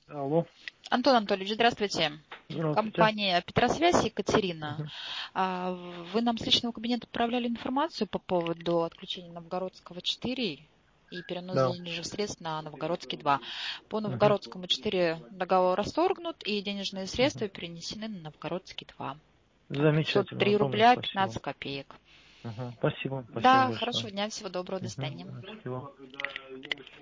Алло. Антон Анатольевич, здравствуйте. Здравствуйте. Компания «Петросвязь», Екатерина. Мгм. Вы нам с личного кабинета отправляли информацию по поводу отключения Новгородского 4 и переноса Да. денежных средств на Новгородский 2. По Мгм. Новгородскому 4 договор расторгнут и денежные средства Мгм. перенесены на Новгородский 2. Замечательно, 503 огромное рубля спасибо. 15 копеек. Спасибо Да, большое. хорошего дня, всего доброго, до свидания. Спасибо.